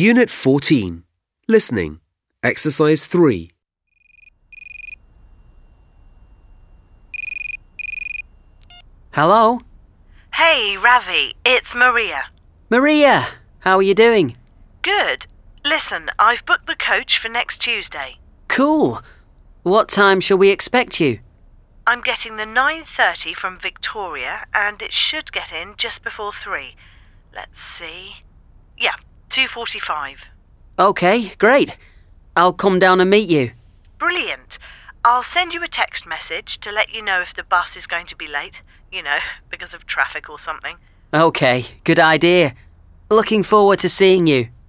Unit 14. Listening. Exercise 3. Hello? Hey, Ravi, it's Maria. Maria, how are you doing? Good. Listen, I've booked the coach for next Tuesday. Cool. What time shall we expect you? I'm getting the 9:30 from Victoria and it should get in just before 3. Let's see. Yeah, 2:45. OK, great. I'll come down and meet you. Brilliant. I'll send you a text message to let you know if the bus is going to be late. Because of traffic or something. OK, good idea. Looking forward to seeing you.